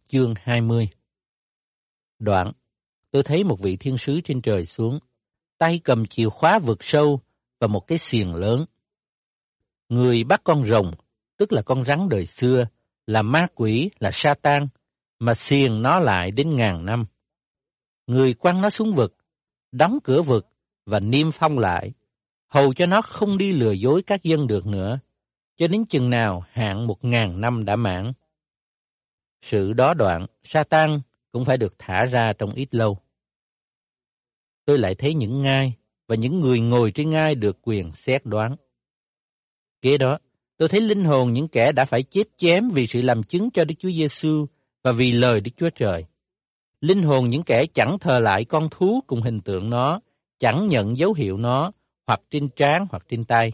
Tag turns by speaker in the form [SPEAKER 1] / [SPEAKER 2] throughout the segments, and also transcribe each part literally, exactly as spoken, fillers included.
[SPEAKER 1] chương hai mươi. Đoạn, tôi thấy một vị thiên sứ trên trời xuống, tay cầm chìa khóa vực sâu và một cái xiềng lớn. Người bắt con rồng, tức là con rắn đời xưa, là ma quỷ, là Sa-tan, mà xiềng nó lại đến ngàn năm. Người quăng nó xuống vực, đóng cửa vực và niêm phong lại, hầu cho nó không đi lừa dối các dân được nữa, cho đến chừng nào hạn một ngàn năm đã mãn. Sự đó đoạn, Sa-tan cũng phải được thả ra trong ít lâu. Tôi lại thấy những ngai và những người ngồi trên ngai được quyền xét đoán. Kế đó, tôi thấy linh hồn những kẻ đã phải chết chém vì sự làm chứng cho Đức Chúa Giêsu và vì lời Đức Chúa Trời. Linh hồn những kẻ chẳng thờ lại con thú cùng hình tượng nó, chẳng nhận dấu hiệu nó, hoặc trên trán hoặc trên tay.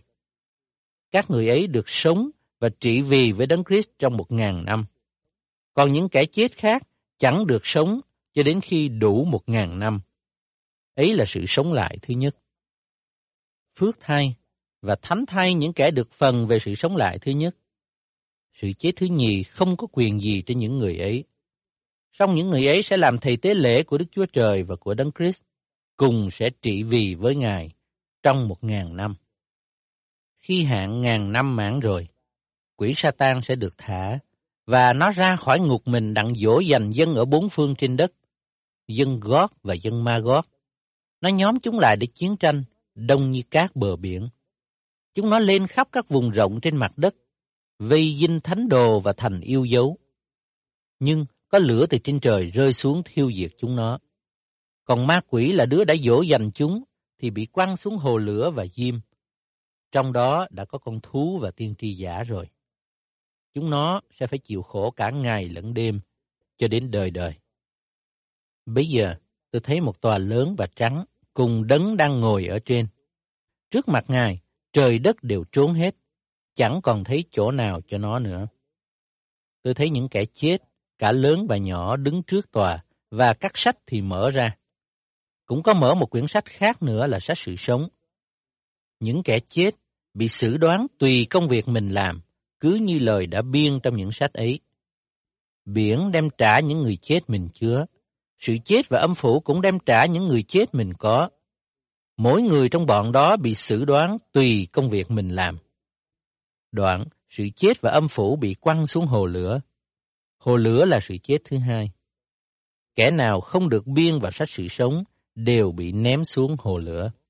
[SPEAKER 1] Các người ấy được sống và trị vì với Đấng Christ trong một ngàn năm. Còn những kẻ chết khác chẳng được sống cho đến khi đủ một ngàn năm. Ấy là sự sống lại thứ nhất. Phước thay và thánh thay những kẻ được phần về sự sống lại thứ nhất. Sự chết thứ nhì không có quyền gì trên những người ấy. Song những người ấy sẽ làm thầy tế lễ của Đức Chúa Trời và của Đấng Christ, cùng sẽ trị vì với Ngài trong một ngàn năm. Khi hạn ngàn năm mãn rồi, quỷ Sa-tan sẽ được thả, và nó ra khỏi ngục mình đặng dỗ dành dân ở bốn phương trên đất, dân Gót và dân Ma-gót. Nó nhóm chúng lại để chiến tranh, đông như cát bờ biển. Chúng nó lên khắp các vùng rộng trên mặt đất, vây dinh thánh đồ và thành yêu dấu. Nhưng có lửa từ trên trời rơi xuống thiêu diệt chúng nó. Còn ma quỷ là đứa đã dỗ dành chúng, thì bị quăng xuống hồ lửa và diêm. Trong đó đã có con thú và tiên tri giả rồi. Chúng nó sẽ phải chịu khổ cả ngày lẫn đêm, cho đến đời đời. Bây giờ, tôi thấy một tòa lớn và trắng, cùng đấng đang ngồi ở trên. Trước mặt Ngài, trời đất đều trốn hết, chẳng còn thấy chỗ nào cho nó nữa. Tôi thấy những kẻ chết, cả lớn và nhỏ đứng trước tòa, và các sách thì mở ra. Cũng có mở một quyển sách khác nữa là sách sự sống. Những kẻ chết bị xử đoán tùy công việc mình làm, cứ như lời đã biên trong những sách ấy. Biển đem trả những người chết mình chứa. Sự chết và âm phủ cũng đem trả những người chết mình có. Mỗi người trong bọn đó bị xử đoán tùy công việc mình làm. Đoạn, sự chết và âm phủ bị quăng xuống hồ lửa. Hồ lửa là sự chết thứ hai. Kẻ nào không được biên vào sách sự sống đều bị ném xuống hồ lửa.